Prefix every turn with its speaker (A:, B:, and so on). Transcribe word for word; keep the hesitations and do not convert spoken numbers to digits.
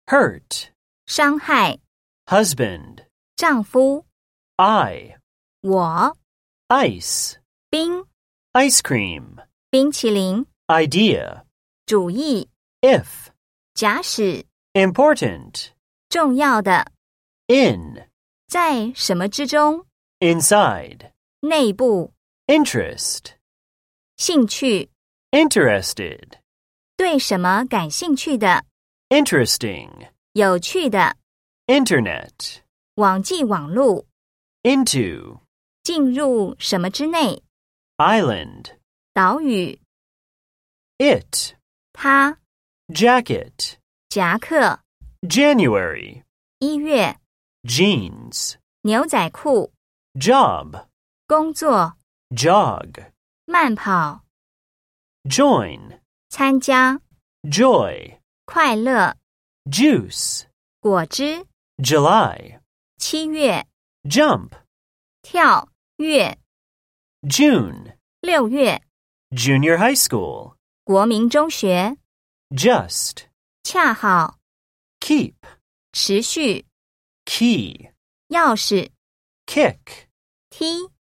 A: hurt,
B: 伤害，
A: husband,
B: 丈夫，
A: I,
B: 我，
A: ice,
B: 冰，
A: ice cream,
B: 冰淇淋，
A: idea,
B: 主义，
A: if,
B: 假使，
A: important,
B: 重要的，
A: in,
B: 在什么之中，
A: inside,
B: 内部，
A: interest,
B: 兴趣，
A: interested,
B: 对什么感兴趣的，
A: interesting,
B: 有趣的，
A: internet,
B: 网际网路，
A: into,
B: 进入什么之内，
A: island,
B: 岛屿，
A: it,
B: 他，
A: jacket,
B: 夹克，
A: January,
B: 一月，
A: jeans,
B: 牛仔裤，
A: job,
B: 工作，
A: jog,
B: 慢跑，
A: join,
B: 参加，
A: joy,
B: 快乐，
A: juice,
B: 果汁，
A: July,
B: 七月，
A: jump,
B: 跳跃，
A: June,
B: 六月，
A: junior high school,
B: 国民中学，
A: just,
B: 恰好，
A: keep,
B: 持续，
A: key,
B: 钥匙，
A: kick.
B: 踢。